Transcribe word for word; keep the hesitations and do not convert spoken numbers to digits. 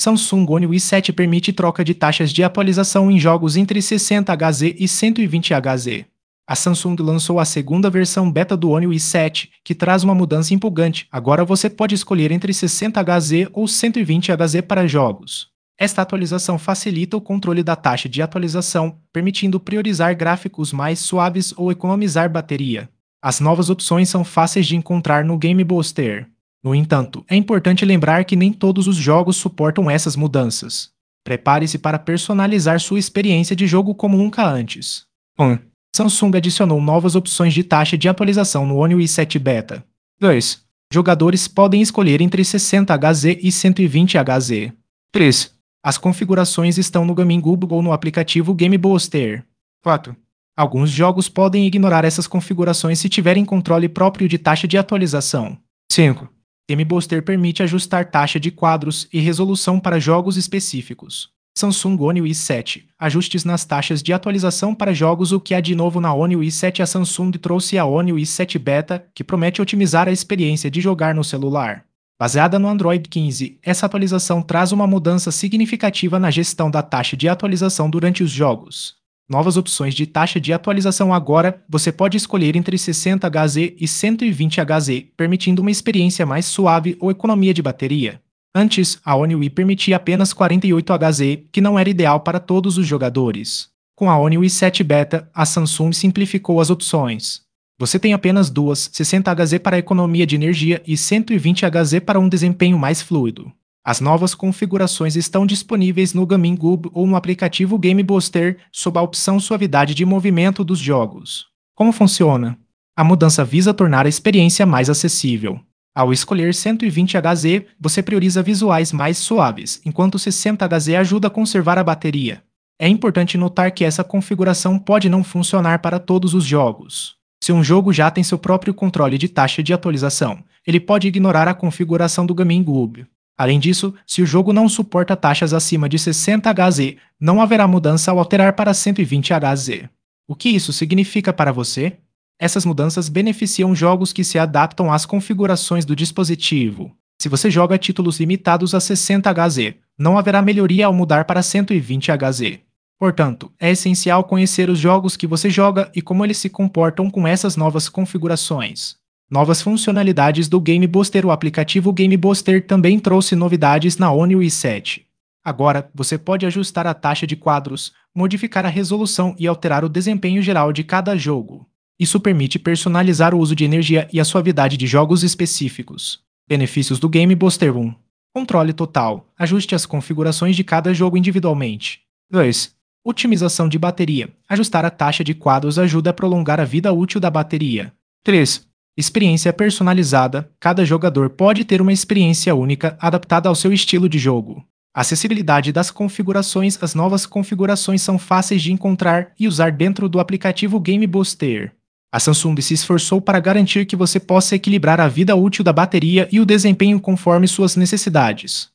Samsung One U I sete permite troca de taxas de atualização em jogos entre sessenta hertz e cento e vinte hertz. A Samsung lançou a segunda versão beta do One U I sete, que traz uma mudança empolgante. Agora você pode escolher entre sessenta hertz ou cento e vinte hertz para jogos. Esta atualização facilita o controle da taxa de atualização, permitindo priorizar gráficos mais suaves ou economizar bateria. As novas opções são fáceis de encontrar no Game Booster. No entanto, é importante lembrar que nem todos os jogos suportam essas mudanças. Prepare-se para personalizar sua experiência de jogo como nunca antes. um. Samsung adicionou novas opções de taxa de atualização no One U I sete Beta. dois. Jogadores podem escolher entre sessenta hertz e cento e vinte hertz. três. As configurações estão no Gaming Hub ou no aplicativo Game Booster. quatro. Alguns jogos podem ignorar essas configurações se tiverem controle próprio de taxa de atualização. cinco. Game Booster permite ajustar taxa de quadros e resolução para jogos específicos. Samsung One U I sete. Ajustes nas taxas de atualização para jogos. O que há de novo na One U I sete? A Samsung trouxe a One U I sete Beta, que promete otimizar a experiência de jogar no celular. Baseada no Android quinze, essa atualização traz uma mudança significativa na gestão da taxa de atualização durante os jogos. Novas opções de taxa de atualização. Agora, você pode escolher entre sessenta hertz e cento e vinte hertz, permitindo uma experiência mais suave ou economia de bateria. Antes, a One U I permitia apenas quarenta e oito hertz, que não era ideal para todos os jogadores. Com a One U I sete Beta, a Samsung simplificou as opções. Você tem apenas duas, sessenta hertz para economia de energia e cento e vinte hertz para um desempenho mais fluido. As novas configurações estão disponíveis no Gaming Hub ou no aplicativo Game Booster, sob a opção Suavidade de movimento dos jogos. Como funciona? A mudança visa tornar a experiência mais acessível. Ao escolher cento e vinte hertz, você prioriza visuais mais suaves, enquanto sessenta hertz ajuda a conservar a bateria. É importante notar que essa configuração pode não funcionar para todos os jogos. Se um jogo já tem seu próprio controle de taxa de atualização, ele pode ignorar a configuração do Gaming Hub. Além disso, se o jogo não suporta taxas acima de sessenta hertz, não haverá mudança ao alterar para cento e vinte hertz. O que isso significa para você? Essas mudanças beneficiam jogos que se adaptam às configurações do dispositivo. Se você joga títulos limitados a sessenta hertz, não haverá melhoria ao mudar para cento e vinte hertz. Portanto, é essencial conhecer os jogos que você joga e como eles se comportam com essas novas configurações. Novas funcionalidades do Game Booster. O aplicativo Game Booster também trouxe novidades na One U I sete. Agora, você pode ajustar a taxa de quadros, modificar a resolução e alterar o desempenho geral de cada jogo. Isso permite personalizar o uso de energia e a suavidade de jogos específicos. Benefícios do Game Booster. um. Controle total. Ajuste as configurações de cada jogo individualmente. dois. Otimização de bateria. Ajustar a taxa de quadros ajuda a prolongar a vida útil da bateria. três. Experiência personalizada. Cada jogador pode ter uma experiência única, adaptada ao seu estilo de jogo. Acessibilidade das configurações. As novas configurações são fáceis de encontrar e usar dentro do aplicativo Game Booster. A Samsung se esforçou para garantir que você possa equilibrar a vida útil da bateria e o desempenho conforme suas necessidades.